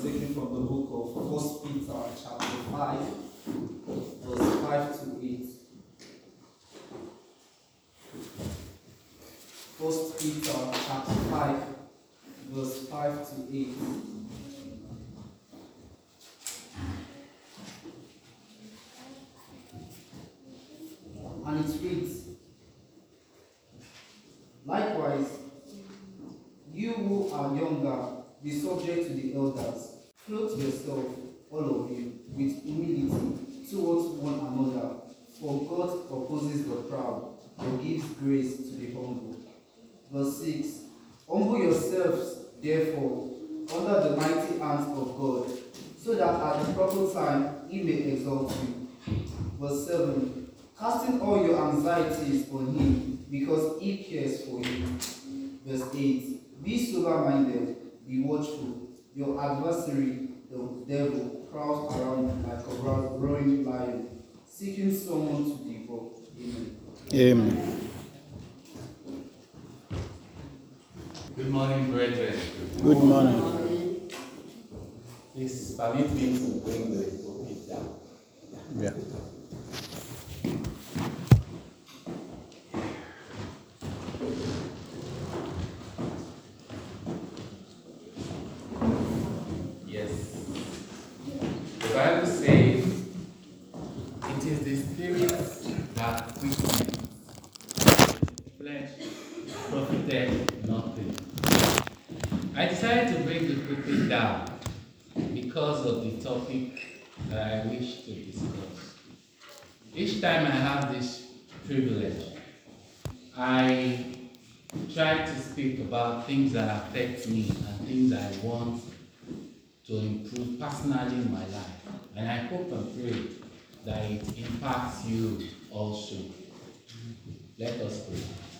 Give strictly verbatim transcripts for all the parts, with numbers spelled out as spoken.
taken from the book of First Peter, chapter five, verse five to eight. First Peter, chapter five, verse five to eight. And it reads, "Likewise, you who are younger, be subject to the elders. Clothe yourself, all of you, with humility towards one another. For God opposes the proud, but gives grace to the humble." Verse six, "Humble yourselves, therefore, under the mighty hands of God, so that at the proper time he may exalt you." Verse seven, "Casting all your anxieties on him, because he cares for you." Verse eight, "Be sober-minded, be watchful. Your adversary, the devil, prowls around like a roaring lion, seeking someone to devour." Amen. Amen. Good morning, brethren. Good morning. Please permit me to bring the pulpit down. Yeah. Yes. The Bible says it is the spirit that quickens. Flesh profited nothing. I decided to bring the pulpit down because of the topic that I wish to discuss. Each time I have this privilege, I try to speak about things that affect me and things I want to improve personally in my life. And I hope and pray that it impacts you also. Let us pray.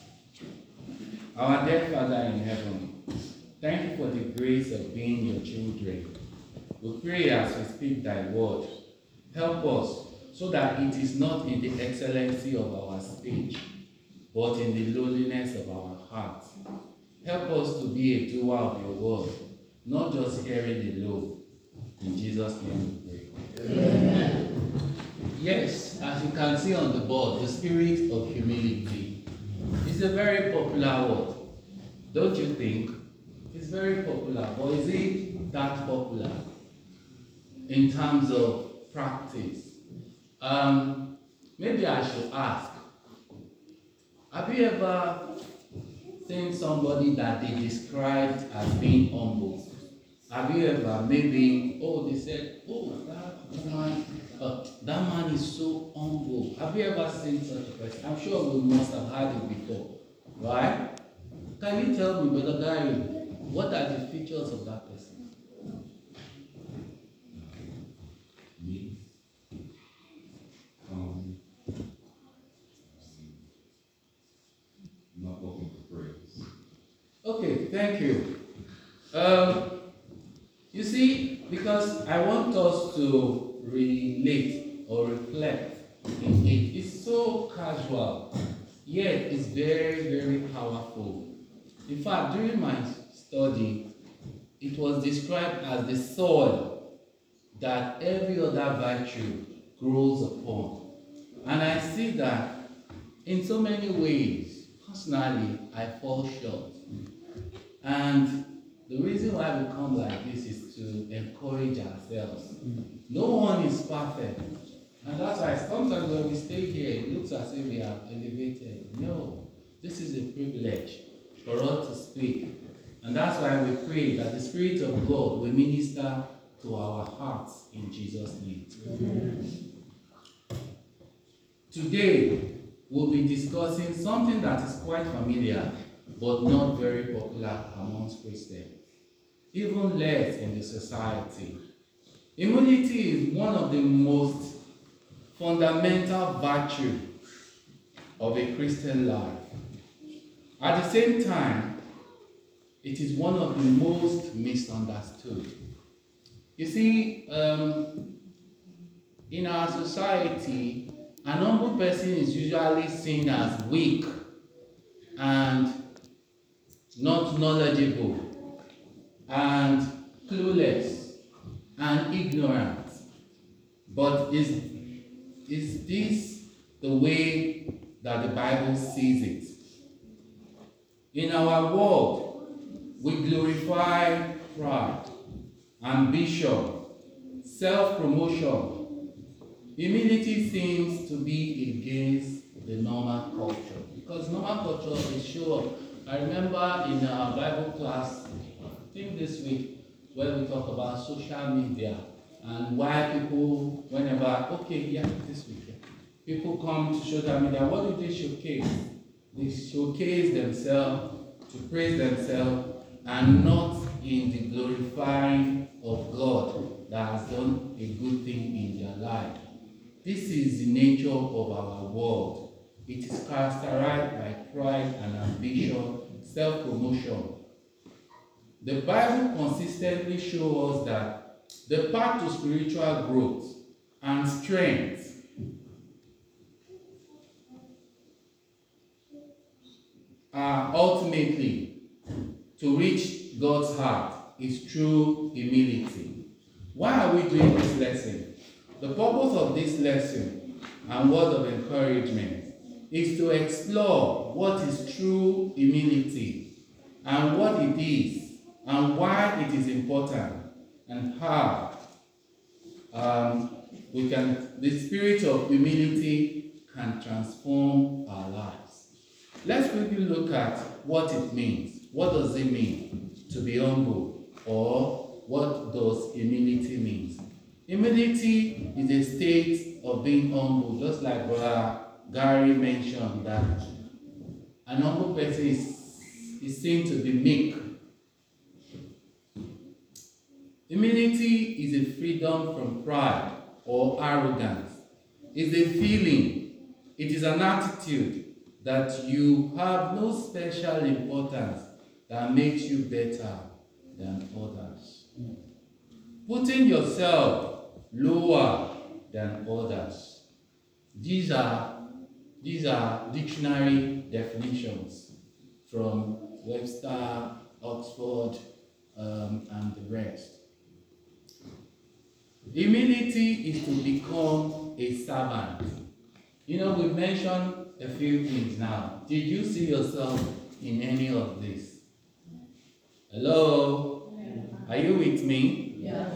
Our dear Father in heaven, thank you for the grace of being your children. We pray as we speak thy word, help us so that it is not in the excellency of our speech, but in the lowliness of our hearts. Help us to be a doer of your word, not just hearing the law. In Jesus' name we pray. Amen. Yes, as you can see on the board, the spirit of humility is a very popular word. Don't you think? It's very popular, but is it that popular in terms of practice? Um, maybe I should ask, have you ever seen somebody that they described as being humble? Have you ever maybe, oh, they said, oh, that man, uh, that man is so humble. Have you ever seen such a person? I'm sure we must have heard it before, right? Can you tell me, Brother Gary, what are the features of that person? Me? Um, not looking for praise. Okay, thank you. Um, you see, because I want us to relate or reflect in it. It's so casual, yet it's very, very powerful. In fact, during my study, it was described as the soil that every other virtue grows upon. And I see that in so many ways, personally, I fall short. And the reason why we come like this is to encourage ourselves. No one is perfect. And that's why sometimes when we stay here, it looks as if we are elevated. No, this is a privilege for us to speak. And that's why we pray that the Spirit of God will minister to our hearts in Jesus' name. Amen. Today, we'll be discussing something that is quite familiar, but not very popular amongst Christians, even less in the society. Humility is one of the most fundamental virtues of a Christian life. At the same time, it is one of the most misunderstood. You see, um, in our society, an humble person is usually seen as weak and not knowledgeable and clueless and ignorant. But is, is this the way that the Bible sees it? In our world, we glorify pride, ambition, self-promotion. Humility seems to be against the normal culture, because normal culture is show up. I remember in our Bible class, I think this week, where we talk about social media and why people, whenever, okay, yeah, this week, yeah, people come to social media, what do they showcase? They showcase themselves to praise themselves and not in the glorifying of God that has done a good thing in their life. This is the nature of our world. It is characterized by pride and ambition, self-promotion. The Bible consistently shows us that the path to spiritual growth and strength are ultimately to reach God's heart is through humility. Why are we doing this lesson? The purpose of this lesson and word of encouragement is to explore what is true humility and what it is and why it is important and how um, we can, the spirit of humility can transform our lives. Let's quickly look at what it means. What does it mean to be humble, or what does humility mean? Humility is a state of being humble, just like Brother Gary mentioned that an humble person is, is seen to be meek. Humility is a freedom from pride or arrogance. It's a feeling, it is an attitude that you have no special importance that makes you better than others. Putting yourself lower than others. These are, these are dictionary definitions from Webster, Oxford, um, and the rest. Humility is to become a servant. You know, we've mentioned a few things now. Did you see yourself in any of this? Hello? Are you with me? Yes.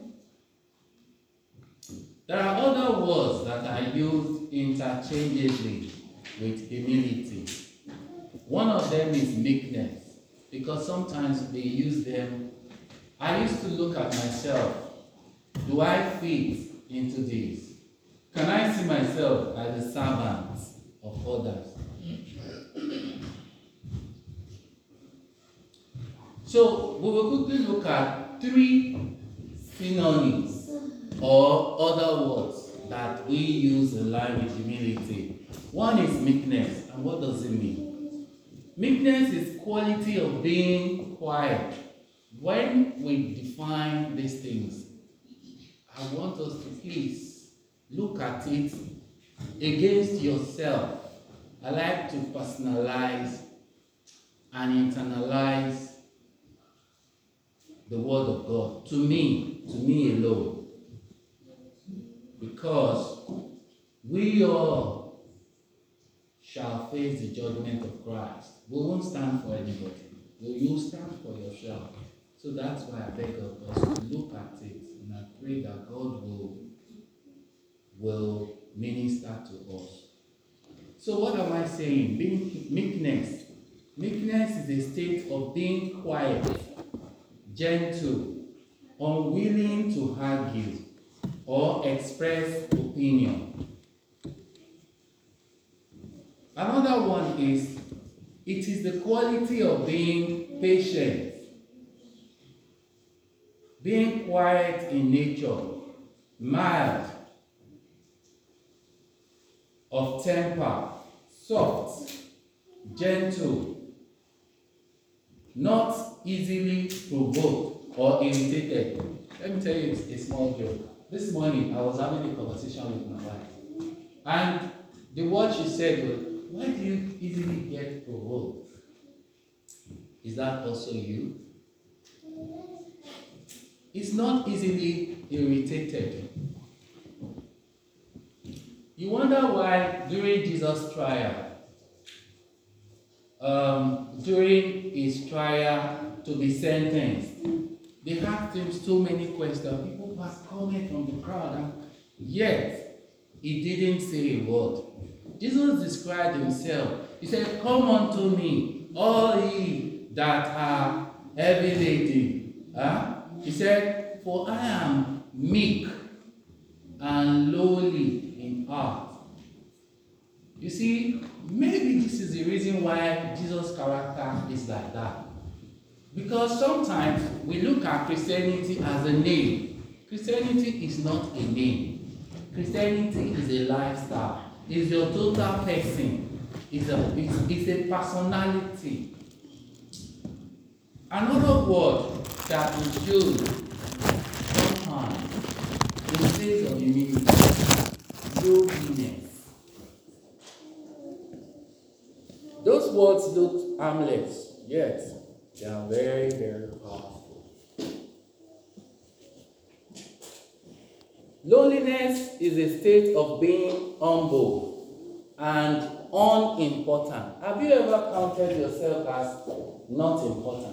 There are other words that are used interchangeably with humility. One of them is meekness, because sometimes they use them. I used to look at myself. Do I fit into this? Can I see myself as a servant of others? So we will quickly look at three synonyms or other words that we use in line with humility. One is meekness. And what does it mean? Meekness is quality of being quiet. When we define these things, I want us to please look at it against yourself. I like to personalize and internalize the word of God to me, to me alone. Because we all shall face the judgment of Christ. We won't stand for anybody. Will you stand for yourself? So that's why I beg of us to look at it, and I pray that God will, will minister to us. So what am I saying? Being meekness. Meekness is a state of being quiet, gentle, unwilling to argue or express opinion. Another one is, it is the quality of being patient, being quiet in nature, mild of temper, soft, gentle, not easily provoked or irritated. Let me tell you a small joke. This morning I was having a conversation with my wife, and the word she said was, why do you easily get provoked? Is that also you? is not easily irritated. You wonder why during Jesus' trial, um, during his trial to be sentenced, they asked him so many questions. People were coming from the crowd, and yet he didn't say a word. Jesus described himself. He said, "Come unto me, all ye that are heavy laden." Huh? He said, "For I am meek and lowly in heart." You see, maybe this is the reason why Jesus' character is like that. Because sometimes we look at Christianity as a name. Christianity is not a name. Christianity is a lifestyle. It's your total person. It's a, it's, it's a personality. Another word that is used sometimes in place of humility, lowliness. Those words look harmless, yet they are very, very powerful. Loneliness is a state of being humble and unimportant. Have you ever counted yourself as not important?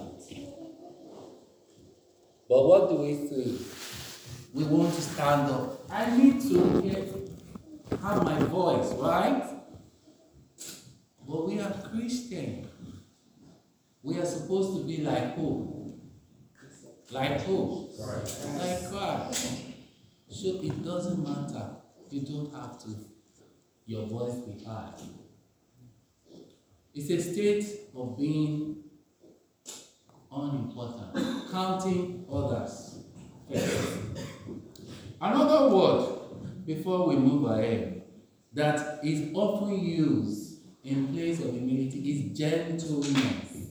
But what do we say? We want to stand up. I need to get, have my voice, right? But we are Christian. We are supposed to be like who? Like who? Like Christ. So it doesn't matter. You don't have to. Your voice be high. It's a state of being unimportant, counting others. Another word before we move ahead that is often used in place of humility is gentleness.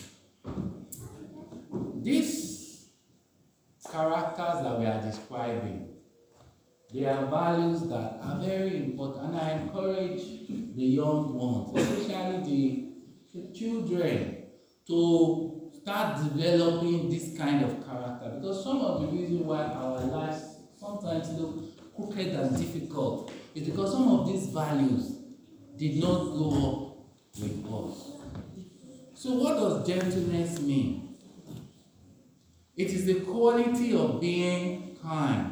These characters that we are describing, they are values that are very important, and I encourage the young ones, especially the, the children, to start developing this kind of character, because some of the reasons why our lives sometimes look crooked and difficult is because some of these values did not go up with us. So what does gentleness mean? It is the quality of being kind.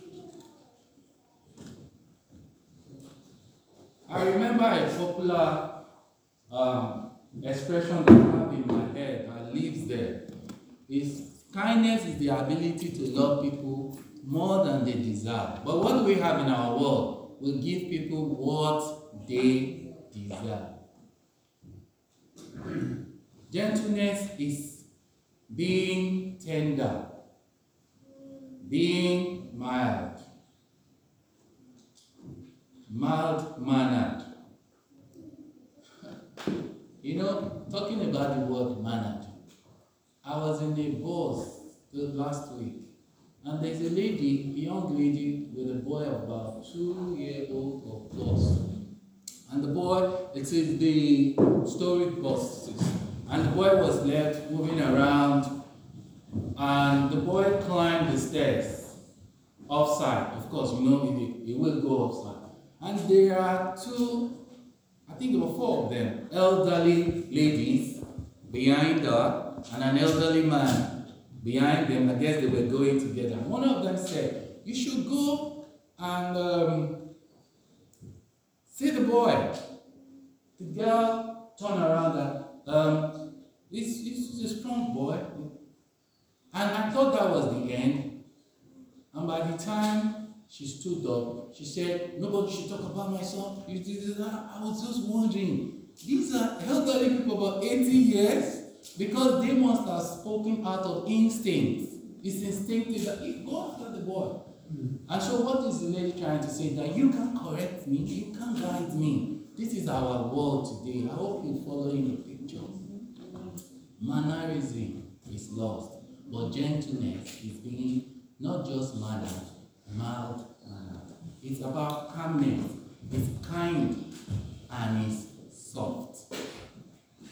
I remember a popular um, expression that I have in my head that lives there. Is kindness is the ability to love people more than they deserve. But what do we have in our world? We give people what they deserve. Gentleness is being tender, being mild, mild-mannered. You know, talking about the word mannered, I was in a bus last week, and there's a lady, a young lady with a boy of about two years old or plus. And the boy, it is the storage bus, and the boy was left moving around, and the boy climbed the stairs upside. Of course, you know, he, he will go upside. And there are two, I think there were four of them, elderly ladies behind her, and an elderly man behind them. I guess they were going together. One of them said, "You should go and um, see the boy." The girl turned around and, um, he's, he's a strong boy. And I thought that was the end. And by the time she stood up, she said, "Nobody should talk about my son." I was just wondering, these are elderly people about eighty years, because they must have spoken out of instinct. It's instinctive that you go after the boy. Mm-hmm. And so what is the lady trying to say? That you can correct me, you can guide me. This is our world today. I hope you're following the picture. Mannerism is lost, but gentleness is being not just mannered, mild mannered. It's about calmness, it's kind, and it's soft.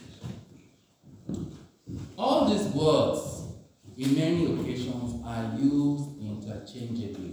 All these words, in many occasions, are used interchangeably.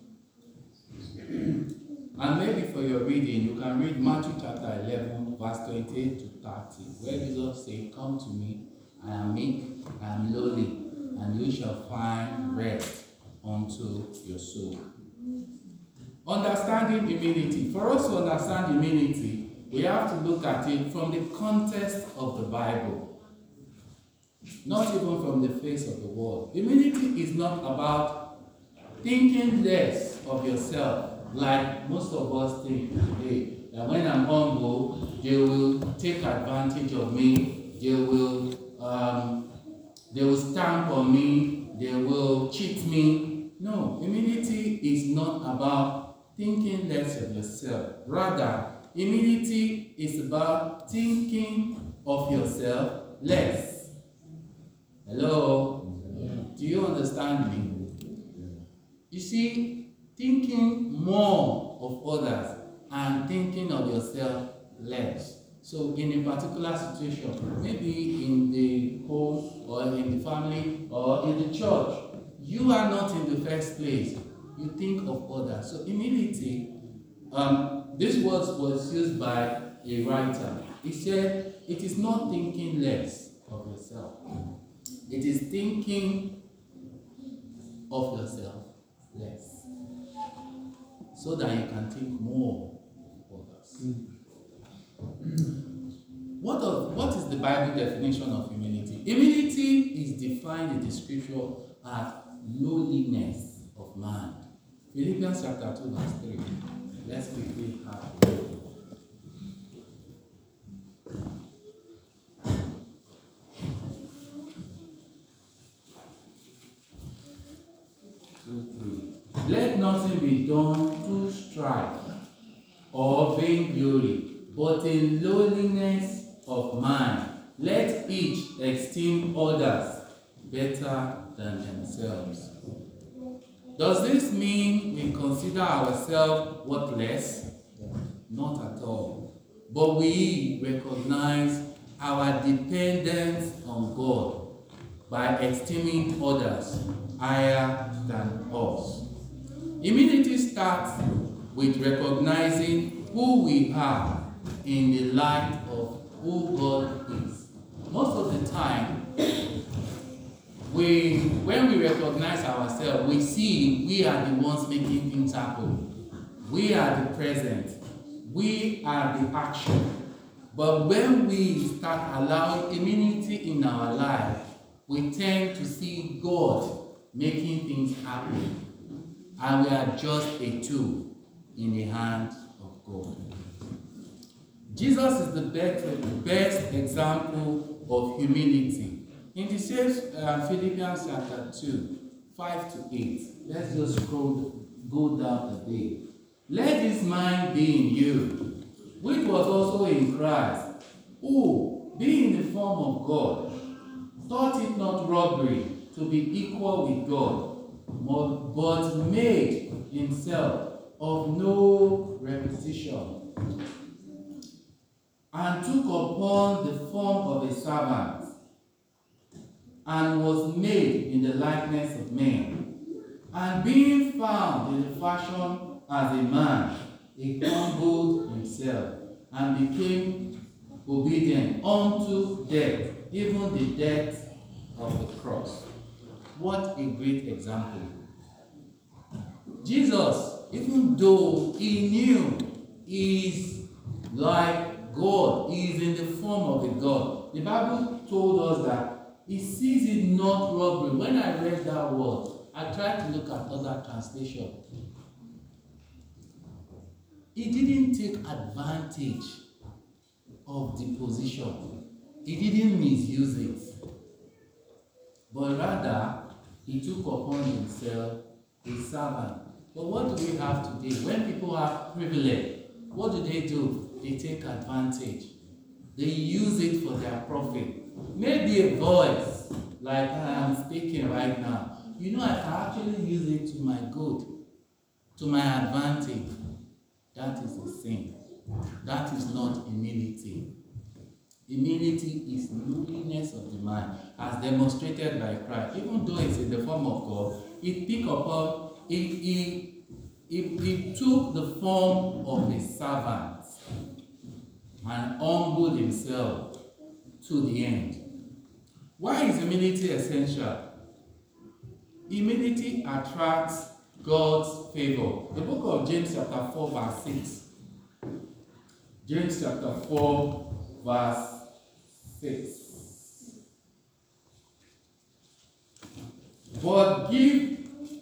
And maybe for your reading, you can read Matthew chapter eleven, verse twenty-eight to thirty, where Jesus said, "Come to me, I am meek, I am lowly, and you shall find rest unto your soul." Understanding humility. For us to understand humility, we have to look at it from the context of the Bible, not even from the face of the world. Humility is not about thinking less of yourself, like most of us think today. That when I'm humble, they will take advantage of me, they will um, they will stamp on me, they will cheat me. No, humility is not about thinking less of yourself. Rather, humility is about thinking of yourself less. Hello? Yeah. Do you understand me? Yeah. You see, thinking more of others and thinking of yourself less. So in a particular situation, maybe in the home or in the family or in the church, you are not in the first place. You think of others. So humility, um, this word was used by a writer. He said, it is not thinking less of yourself. It is thinking of yourself less. So that you can think more of others. Mm. What, of, what is the Bible definition of humility? Humility is defined in the scripture as lowliness of man. Philippians chapter two, verse three. Let's quickly have a look. Let nothing be done through strife or vainglory, but in lowliness of mind, let each esteem others better than themselves. Does this mean we consider ourselves worthless? Not at all. But we recognize our dependence on God by esteeming others higher than us. Humility starts with recognizing who we are in the light of who God is. Most of the time, we, when we recognize ourselves, we see we are the ones making things happen. We are the present. We are the action. But when we start allowing humility in our life, we tend to see God making things happen. And we are just a tool in the hands of God. Jesus is the best, the best example of humility. In the same uh, Philippians chapter two, five to eight, let's just scroll, go down a bit. Let this mind be in you, which was also in Christ, who, being in the form of God, thought it not robbery to be equal with God, but made himself of no reputation, and took upon the form of a servant, and was made in the likeness of men. And being found in the fashion as a man, he humbled himself, and became obedient unto death, even the death of the cross. What a great example. Jesus, even though he knew he is like God, he is in the form of a God. The Bible told us that he sees it not robbery. When I read that word, I tried to look at other translations. He didn't take advantage of the position. He didn't misuse it. But rather, he took upon himself a servant. But what do we have today? When people have privilege, what do they do? They take advantage. They use it for their profit. Maybe a voice, like I am speaking right now. You know, I can actually use it to my good, to my advantage. That is a sin. That is not humility. Humility is lowliness of the mind, as demonstrated by Christ. Even though it's in the form of God, it picked upon he, he, he, he took the form of a servant and humbled himself to the end. Why is humility essential? Humility attracts God's favor. The book of James chapter four verse six. James chapter four verse six. But give,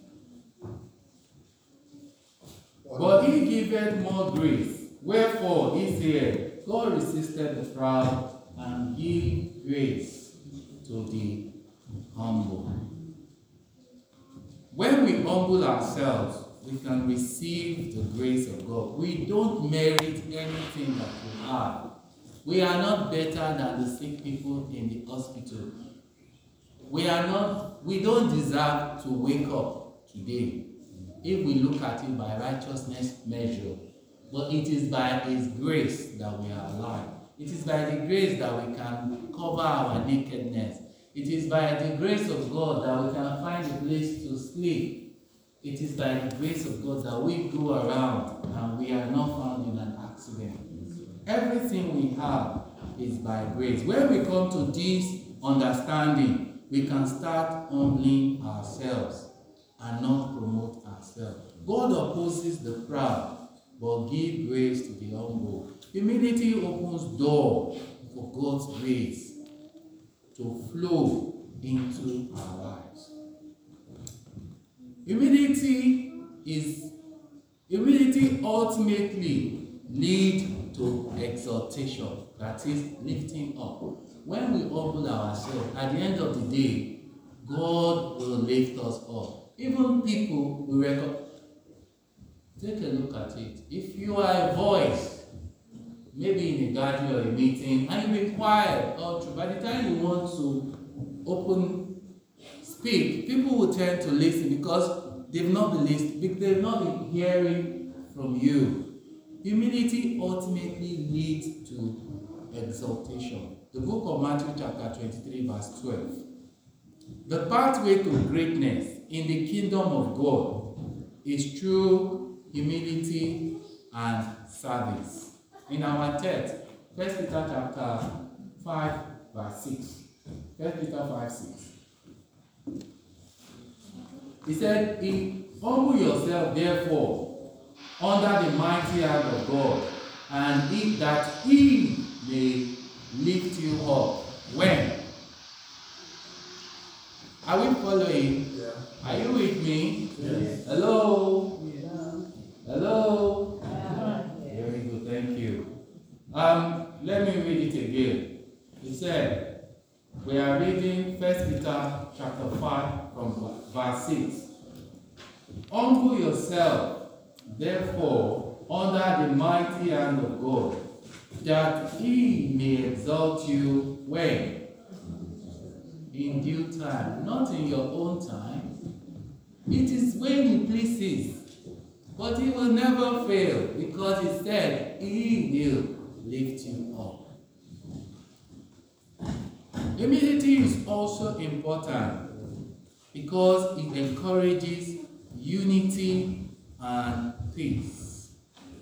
but he giveth more grace. Wherefore he said, God resisted the proud and give grace to the humble. When we humble ourselves, we can receive the grace of God. We don't merit anything that we have. We are not better than the sick people in the hospital. We are not, we don't deserve to wake up today if we look at it by righteousness measure. But it is by His grace that we are alive. It is by the grace that we can cover our nakedness. It is by the grace of God that we can find a place to sleep. It is by the grace of God that we go around and we are not found in an accident. Everything we have is by grace. When we come to this understanding, we can start humbling ourselves and not promote ourselves. God opposes the proud, but give grace to the humble. Humility opens door for God's grace to flow into our lives. Humility is humility ultimately lead to exaltation, that is lifting up. When we humble ourselves, at the end of the day, God will lift us up. Even people will record. Take a look at it. If you are a voice, maybe in a gathering or a meeting, and you be quiet all through, by the time you want to open, speak, people will tend to listen because they've not been listening, they've not been hearing from you. Humility ultimately leads to exaltation. The book of Matthew chapter twenty-three verse twelve. The pathway to greatness in the kingdom of God is through humility and service. In our text, First Peter chapter five verse six. First Peter five six. He said, humble yourself therefore under the mighty hand of God, and he, that he may lift you up. When? Are we following? Yeah. Are you with me? Yes. Hello? Yeah. Hello? Yeah. Very good, thank you. Um, let me read it again. He said, we are reading First Peter chapter five from verse six. Humble yourself, therefore, under the mighty hand of God, that he may exalt you when? In due time, not in your own time. It is when he pleases, but he will never fail, because he said he will lift you up. Humility is also important because it encourages unity and peace.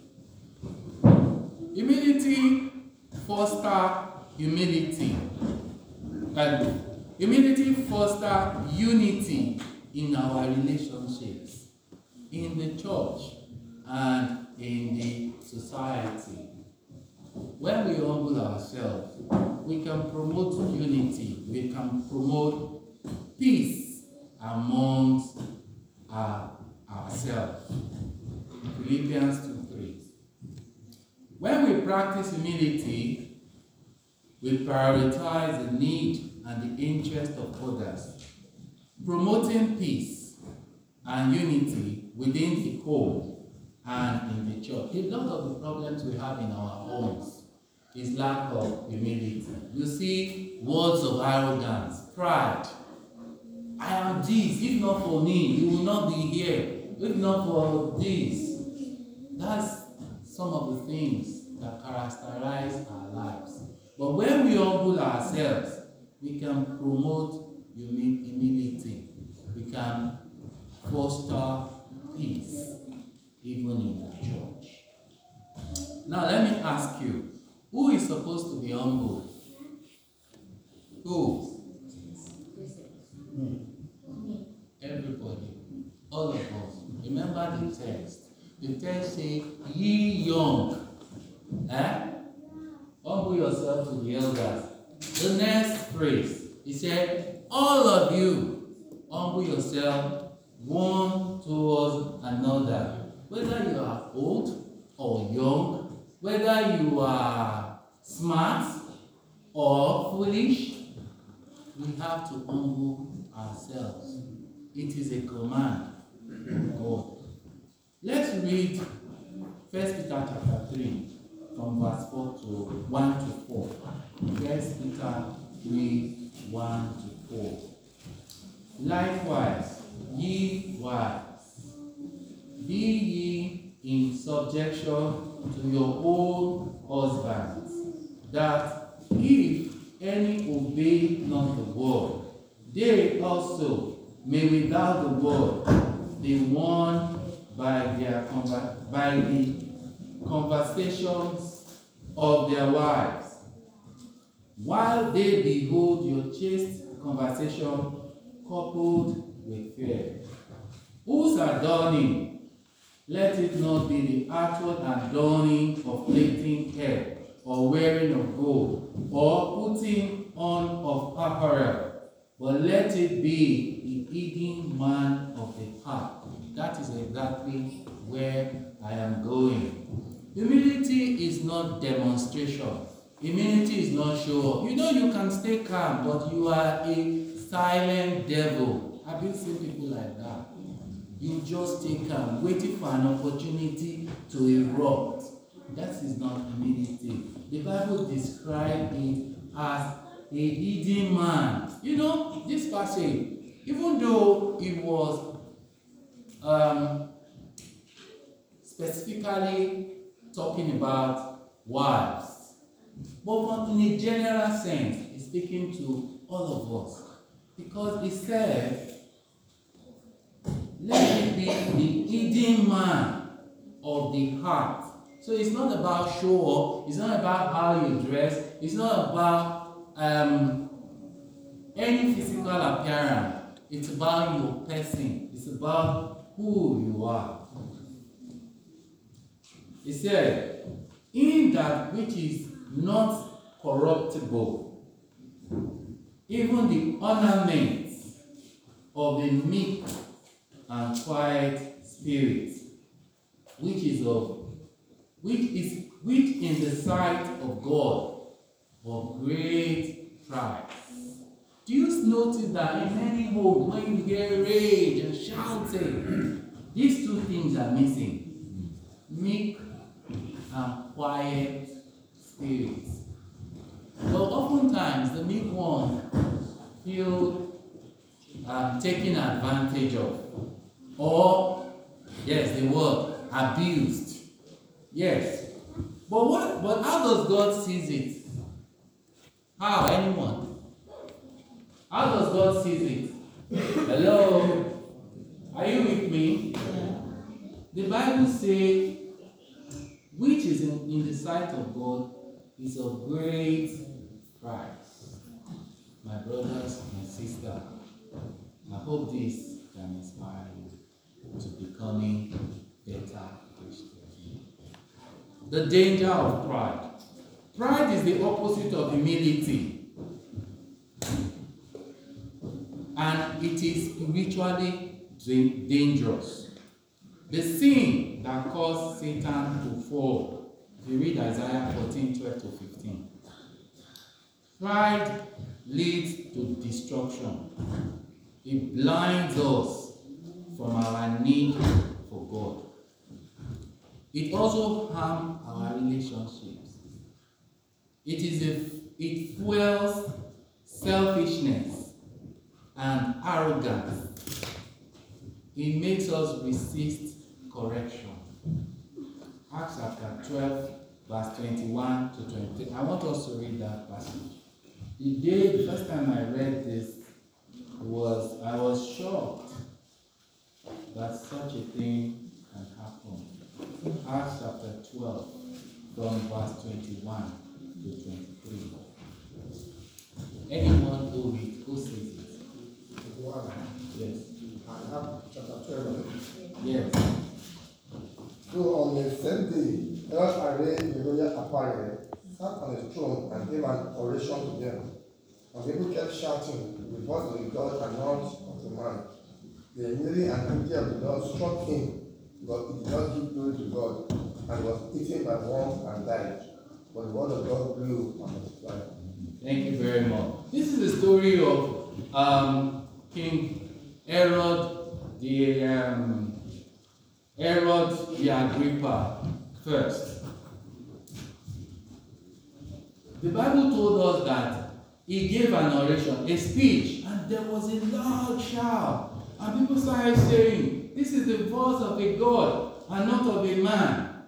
Humility fosters humility. And humility fosters unity in our relationships, in the church, and in the society. When we humble ourselves, we can promote unity, we can promote peace amongst our, ourselves. Philippians two three. When we practice humility, we prioritize the need and the interest of others, promoting peace and unity within the home and in the church. A lot of the problems we have in our homes is lack of humility. You see words of arrogance, pride. I am this, if not for me, you will not be here. If not for this. That's some of the things that characterize our lives. But when we humble ourselves, we can promote humility. We can foster peace even in the church. Now let me ask you, who is supposed to be humble? Who? Everybody. All of us. Remember the text. The text says, ye young. Eh? Humble yourself to the elders. The next phrase, he said, all of you, humble yourself one towards another. Whether you are old or young, whether you are smart or foolish, we have to humble ourselves. It is a command from God. Let's read First Peter chapter three, from verse four to one to four. First Peter three, one to four. Likewise, ye wives, be ye in subjection to your own husbands, that if any obey not the word, they also may without the word be won by their conver- by the conversations of their wives, while they behold your chaste conversation coupled with fear, whose adorning, let it not be the outward adorning of plaiting hair, or wearing of gold, or putting on of apparel, but let it be the hidden man of the heart. That is exactly where I am going. Humility is not demonstration. Humility is not show off. You know you can stay calm, but you are a silent devil. Have you seen people like that? You just stay calm, waiting for an opportunity to erupt. That is not humility. The Bible describes it as a hidden man. You know, this passage, even though it was um, specifically talking about wives, but in a general sense, it's speaking to all of us. Because it said, let it be the hidden man of the heart. So it's not about show up, it's not about how you dress, it's not about um, any physical appearance. It's about your person, it's about who you are. It said, in that which is not corruptible, even the ornaments of the meek and quiet spirit, which is of which is which in the sight of God of great price. Do you notice that in many homes when you hear rage and shouting, these two things are missing? Meek and quiet spirits. But oftentimes the meek one feel um, taken advantage of, or yes, the word abused. Yes, but what? But how does God sees it? How? Anyone? How does God sees it? Hello, are you with me? The Bible says, which is in, in the sight of God is of great price. My brothers and sisters, I hope this can inspire you to becoming better Christians. The danger of pride. Pride is the opposite of humility, and it is spiritually dangerous. The sin that caused Satan to fall. If you read Isaiah fourteen, twelve to fifteen. Pride leads to destruction. It blinds us from our need for God. It also harms our relationships. It is a, it fuels selfishness and arrogance. It makes us resist correction. Acts chapter twelve, verse twenty-one to twenty-three. I want us to read that passage. The day, the first time I read this, was I was shocked that such a thing can happen. Acts chapter twelve, from verse twenty-one to twenty-three. Anyone who reads, who says it? Yes. And Acts chapter twelve. Yes. So on the same day, Herod arrayed in royal apparel, sat on his throne, and gave an oration to them. And people kept shouting, the voice of the God and not of the man. The immediately and angel of the Lord struck him, but he did not give glory to God, and was eaten by worms and died. But the word of God grew and multiplied. Thank you very much. This is the story of um, King Herod, the um, Herod the Agrippa first. The Bible told us that he gave an oration, a speech, and there was a loud shout. And people started saying, this is the voice of a God and not of a man.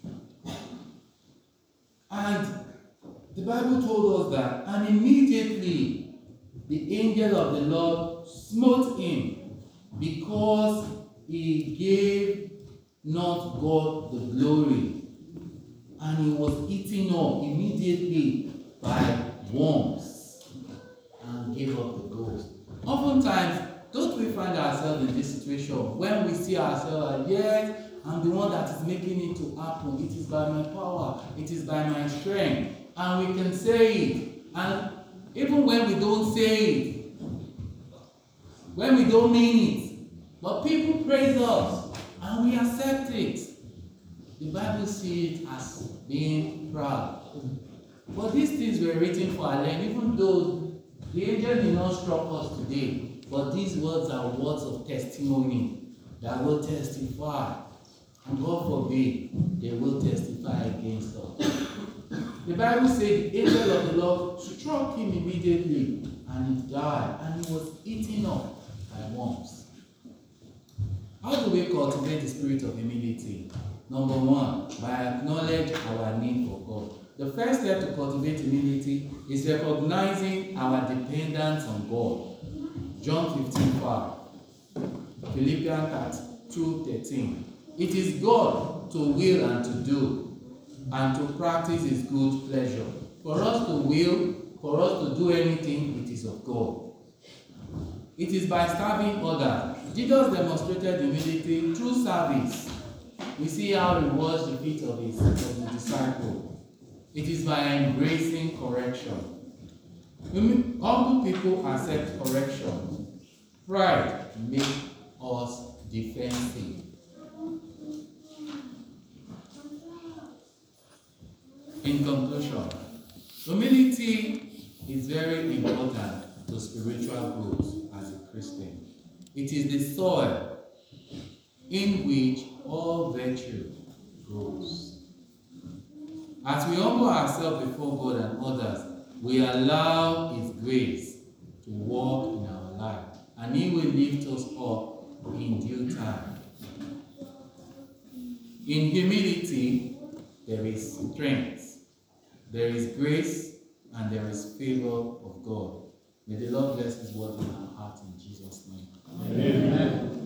And the Bible told us that, and immediately the angel of the Lord smote him, because he gave not God the glory, and he was eaten up immediately by worms and gave up the ghost. Oftentimes, don't we find ourselves in this situation when we see ourselves as, yes, I'm the one that is making it to happen. It is by my power. It is by my strength. And we can say it. And even when we don't say it, when we don't mean it, but people praise us and we accept it. The Bible sees it as being proud. But these things were written for our learning, even though the angel did not struck us today. But these words are words of testimony that will testify. And God forbid, they will testify against us. The Bible says the angel of the Lord struck him immediately and he died, and he was eaten up by worms. How do we cultivate the spirit of humility? Number one, by acknowledging our need for God. The first step to cultivate humility is recognizing our dependence on God. John fifteen five, Philippians two thirteen. It is God to will and to do, and to practice his good pleasure. For us to will, for us to do anything, it is of God. It is by serving others. Jesus demonstrated humility through service. We see how he washed the feet of his of the disciple. It is by embracing correction. Humble people accept correction. Pride makes us defensive. In conclusion, humility is very important to spiritual growth as a Christian. It is the soil in which all virtue grows. As we humble ourselves before God and others, we allow his grace to work in our life, and he will lift us up in due time. In humility, there is strength, there is grace, and there is favor of God. May the Lord bless his word in our heart in Jesus' name. Amen. Amen.